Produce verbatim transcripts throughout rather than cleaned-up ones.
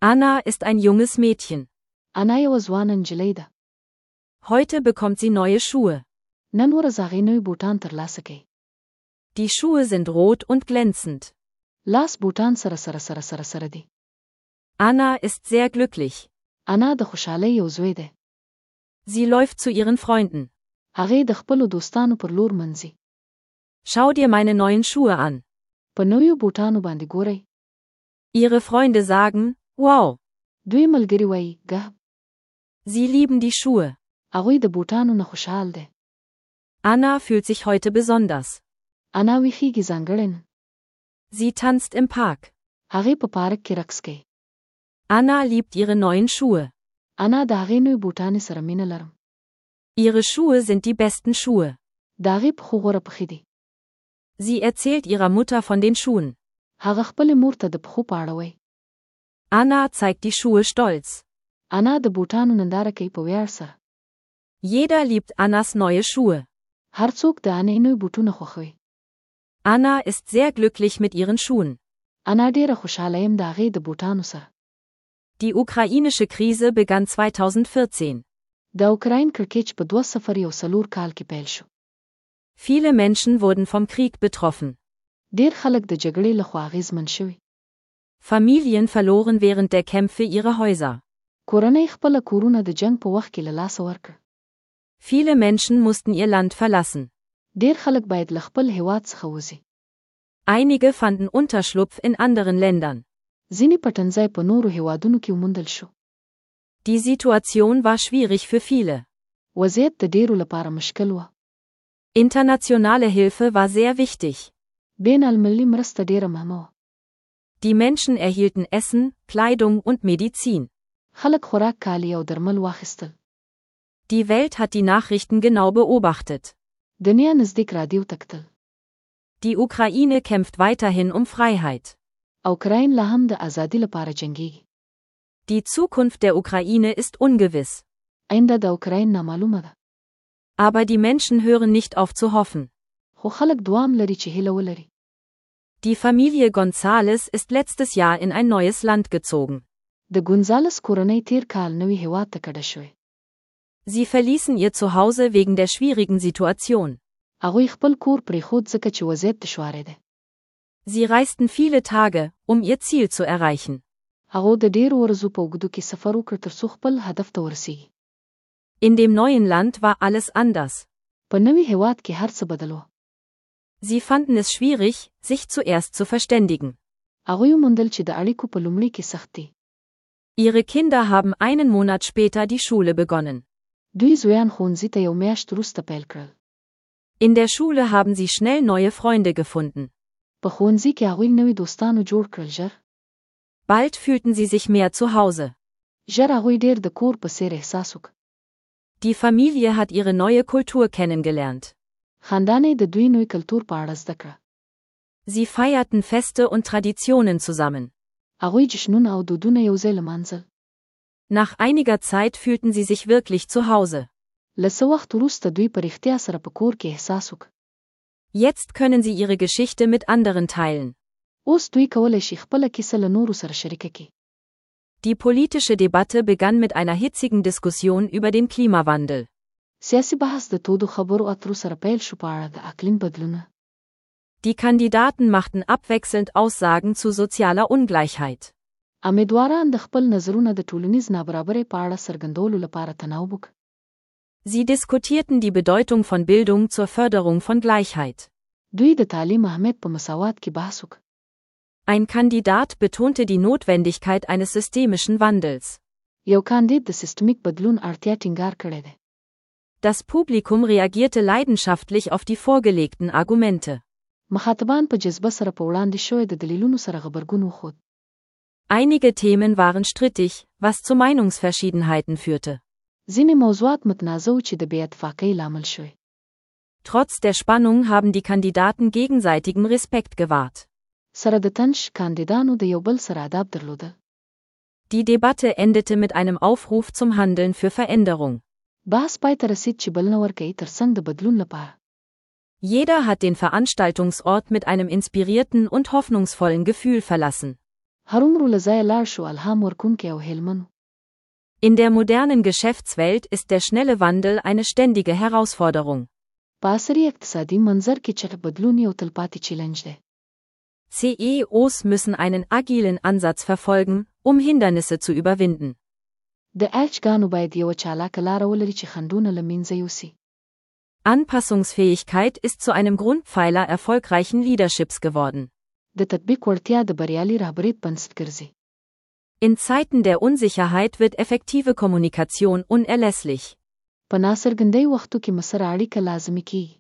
Anna ist ein junges Mädchen. انا یوه ځوانه نجلۍ ده. Heute bekommt sie neue Schuhe. نن ورځ هغې نوي بوټان ترلاسه کړي. Die Schuhe sind rot und glänzend. لاس بوټان سره سره سره سره سره دي. Anna ist sehr glücklich. انا د خوشحالۍ یو زوی دی. Sie läuft zu ihren Freunden. هغې د خپلو دوستانو پر لور منځي. Schau dir meine neuen Schuhe an. په نویو بوټانو باندې ګورئ. Ihre Freunde sagen, wow. دوی ملګري وایي ګه. Sie lieben die Schuhe. هغوی د بوټانو نه خوشحال دي. Anna fühlt sich heute besonders. انا ویښیږي ځانګړی نن. Sie tanzt im Park. هغې په پارک کې رقص کوي. Anna liebt ihre neuen Schuhe. انا د هغې نوي بوټانې سره مینه لرم. Ihre Schuhe sind die besten Schuhe. د هغې پښو غوره پښې دي. Sie erzählt ihrer Mutter von den Schuhen. هغه خپلې مور ته د پښو په اړه وایي. Anna zeigt die Schuhe stolz. انا د بوټانو ننداره کوي په ویاړ سره. Jeder liebt Annas neue Schuhe. هر څوک د انې نوي بوټونه خوښوي. Anna ist sehr glücklich mit ihren Schuhen. انا ډېره خوشحاله یم د هغې د بوټانو سره. Die ukrainische Krise begann zweitausendvierzehn. د اوکراین کړکېچ په دوه صفر یو څلور کال کې پیل شو. Viele Menschen wurden vom Krieg betroffen. ډېر خلک د جګړې لخوا اغېزمن شوي. Familien verloren während der Kämpfe ihre Häuser. کورنۍ خپله کورونه د جنگ په وخت کې له لاسه ورکړ. Viele Menschen mussten ihr Land verlassen. ډېر خلک باید له خپل هېواد څخه وځي. Einige fanden Unterschlupf in anderen Ländern. ځینې پټنځای په نورو هېوادونو کې وموندل شو. Die Situation war schwierig für viele. وضعیت د ډېرو لپاره مشکل و. Internationale Hilfe war sehr wichtig. بین المللي مرسته ډېره مهمه وه. Die Menschen erhielten Essen, Kleidung und Medizin. خلک خوراک کالي او درمل واخیستل. Die Welt hat die Nachrichten genau beobachtet. دنیا نزدیک رادیو ته کتل. Die Ukraine kämpft weiterhin um Freiheit. اوکراین لا هم د ازادۍ لپاره جنګېږي. Die Zukunft der Ukraine ist ungewiss. آینده د اوکراین نامعلومه ده. Aber die Menschen hören nicht auf zu hoffen. خو خلک دوام لري چې هیله ولري. Die Familie González ist letztes Jahr in ein neues Land gezogen. د ګونزالس کورنۍ تیر کال نوي هېواد ته کډه شوې. Sie verließen ihr Zuhause wegen der schwierigen Situation. هغوی خپل کور پرېښود ځکه چې وضعیت دشواری دی. Sie reisten viele Tage, um ihr Ziel zu erreichen. هغو د ډېرو ورځو په اوږدو کې سفر وکړ ترڅو خپل هدف ته ورسیږي. In dem neuen Land war alles anders. په نوي هېواد کې هر څه بدل و. Sie fanden es schwierig, sich zuerst zu verständigen. هغوی وموندل چې د اړیکو په لومړي کې سخت دي. Ihre Kinder haben einen Monat später die Schule begonnen. دوی زویان ښوونځي ته یو میاشت وروسته پیل کړل. In der Schule haben sie schnell neue Freunde gefunden. په ښوونځي کې هغوی نوي دوستانو جوړ کړل ژر. Bald fühlten sie sich mehr zu Hause. ژر هغوی ډېر د کور په څېر احساس وکړ. Die Familie hat ihre neue Kultur kennengelernt. خاندان یې د دوی نوي کلتور په اړه زده کړه. Sie feierten Feste und Traditionen zusammen. هغوی جشنونه او دودونه یوځای لمانځل. Nach einiger Zeit fühlten sie sich wirklich zu Hause. له څه وخت وروسته دوی په رښتیا سره په کور کې احساس وکړ. Jetzt können sie ihre Geschichte mit anderen teilen. اوس دوی کولی شي خپله کیسه له نورو سره شریکه کړي. Die politische Debatte begann mit einer hitzigen Diskussion über den Klimawandel. سیاسي بحث د تودو خبرو اترو سره پیل شو په اړه د اقلیم بدلونه. Die Kandidaten machten abwechselnd Aussagen zu sozialer Ungleichheit. امیدواران د خپل نظرونه د ټولنیز نابرابرۍ په اړه څرګندولو لپاره تناوب وکړ. Sie diskutierten die Bedeutung von Bildung zur Förderung von Gleichheit. دوی د تعلیم اهمیت په مساوات کې بحث وکړ. Ein Kandidat betonte die Notwendigkeit eines systemischen Wandels. یو کاندید د سیستمیک بدلون اړتیا ټینګار کړی دی. Das Publikum reagierte leidenschaftlich auf die vorgelegten Argumente. مخاطبان په جذبه سره په وړاندې شوی د دلیلونو سره غبرګون وښود. Einige Themen waren strittig, was zu Meinungsverschiedenheiten führte. ځینې موضوعات متنازع چې د بې اتفاقۍ لامل شوی. Trotz der Spannung haben die Kandidaten gegenseitigem Respekt gewahrt. سره د تنش کاندیدانو د یو بل سره ادب درلودل. Die Debatte endete mit einem Aufruf zum Handeln für Veränderung. بحث پای ته رسید چې بلنه ورکوي ترڅنګ د بدلون لپاره. Jeder hat den Veranstaltungsort mit einem inspirierten und hoffnungsvollen Gefühl verlassen. هرومرو له ځایه لاړ شو الهام ورکوونکی او هیلمن. In der modernen Geschäftswelt ist der schnelle Wandel eine ständige Herausforderung. په عصري اقتصادي منظر کې چټک بدلون یو تلپاتې چیلنج دی. C E Os müssen einen agilen Ansatz verfolgen, um Hindernisse zu überwinden. د اچ ګانو باید یو چالاکه لاره ولري چې خنډونه له منځه یوسي. Anpassungsfähigkeit ist zu einem Grundpfeiler erfolgreichen Leaderships geworden. د تطبیق وړتیا د بریالي رهبریت بنسټ ګرځي. In Zeiten der Unsicherheit wird effektive Kommunikation unerlässlich. په ناڅرګندۍ وختو کې مسره اړیکه لازمي کیږي.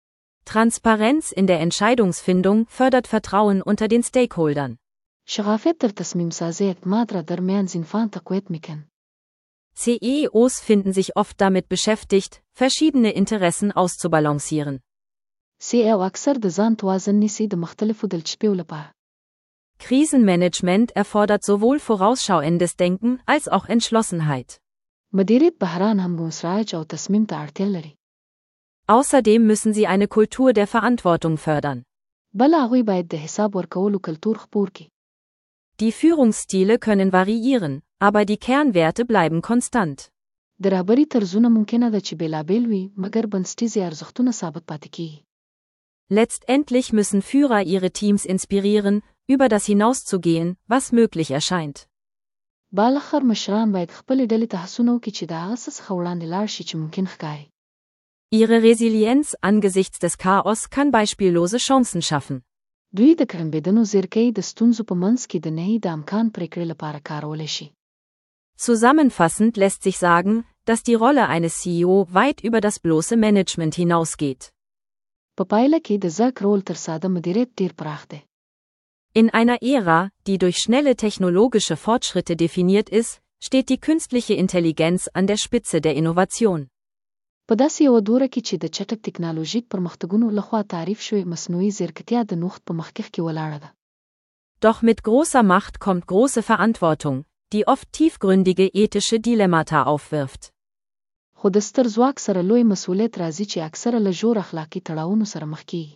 Transparenz in der Entscheidungsfindung fördert Vertrauen unter den Stakeholdern. شفافیت تر تصمیم سازۍ اعتماد را درمیان زینفان تقویت میکن. C E Os finden sich oft damit beschäftigt, verschiedene Interessen auszubalancieren. C E O اکثر د ځان توازن نیسي د مختلفو دلچسپیو لپاره. Krisenmanagement erfordert sowohl vorausschauendes Denken als auch Entschlossenheit. مدیریت بحران هم مسرعج او تصمیم ته اړتیا لري. Außerdem müssen sie eine Kultur der Verantwortung fördern. بل هغوی باید د حساب ورکولو کلتور خپور کړي. Die Führungsstile können variieren, aber die Kernwerte bleiben konstant. د رهبري طرزونه ممکنه ده چې بېلابېل وي مګر بنسټیزې ارزښتونه ثابت پاتې کیږي. Letztendlich müssen Führer ihre Teams inspirieren, über das hinauszugehen, was möglich erscheint. بالاخره مشران باید خپلې ډلې ته هڅونه وکړي چې د هغه څه څخه وړاندې لاړ شي چې ممکن ښکاري. Ihre Resilienz angesichts des Chaos kann beispiellose Chancen schaffen. دوی د کړنبېدنو زیرکۍ د ستونزو په منځ کې د نهي د امکان پرېکړې لپاره کارولی شي. Zusammenfassend lässt sich sagen, dass die Rolle eines C E O weit über das bloße Management hinausgeht. په پایله کې د زک رول تر ساده مدیریت ډیر پراخ دی. In einer Ära, die durch schnelle technologische Fortschritte definiert ist, steht die künstliche Intelligenz an der Spitze der Innovation. په داسې یو دوره کې چې د چټک ټکنالوژیک پرمختګونو لخوا تعریف شوې مصنوعي ځیرکتیا د نوښت په مخکښ کې ولاړه ده. Doch mit großer Macht kommt große Verantwortung, die oft tiefgründige ethische Dilemmata aufwirft. خو د ستر ځواک سره لوی مسؤلیت راځي چې اکثره له ژور اخلاقي تړاوونو سره مخ کیږي.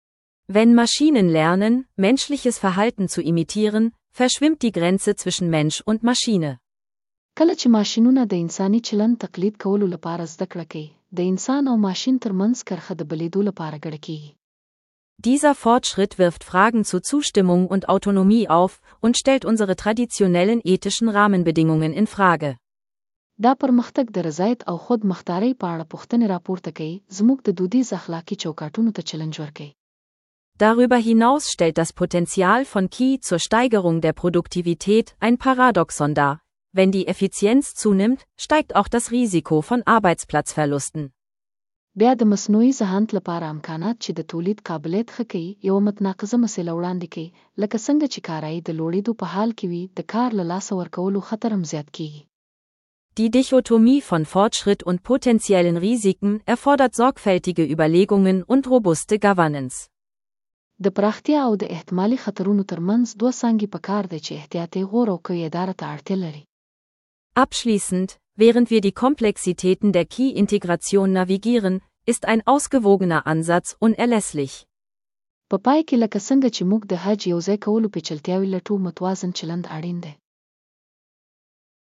Wenn Maschinen lernen, menschliches Verhalten zu imitieren, verschwimmt die Grenze zwischen Mensch und Maschine. کله چې ماشینونه د انساني چلند تقلید کولو لپاره زده کړه کوي، د انسان او ماشین ترمنځ کرښه د بلیدو لپاره ګډه کیږي. Dieser Fortschritt wirft Fragen zu Zustimmung und Autonomie auf und stellt unsere traditionellen ethischen Rahmenbedingungen in Frage. دا پرمختګ د رضایت او خود مختارۍ په اړه پوښتنې راپورته کوي، زموږ د دودیز اخلاقي چوکاټونو ته چلنج ورکوي. Darüber hinaus stellt das Potenzial von K I zur Steigerung der Produktivität ein Paradoxon dar. Wenn die Effizienz zunimmt, steigt auch das Risiko von Arbeitsplatzverlusten. بیا د مصنوعي ذهانت لپاره امکانات چې د تولید قابلیت ښه کوي یو متناقضه مسله وړاندې کوي، لکه څنګه چې کارایي د لوړېدو په حال کې وي د کار له لاسه ورکولو خطر هم زیات کیږي. Die Dichotomie von Fortschritt und potenziellen Risiken erfordert sorgfältige Überlegungen und robuste Governance. د پراختیا او د احتمالي خطرونو ترمنځ دوه څانګې پکار دی چې احتیاطي غور او قوي اداره ته اړتیا لري. Abschließend, während wir die Komplexitäten der K I-Integration navigieren, ist ein ausgewogener Ansatz unerlässlich. په پای کې لکه څنګه چې موږ د حج یو ځای کولو پیچلتیاوې لټو متوازن چلند اړین دی.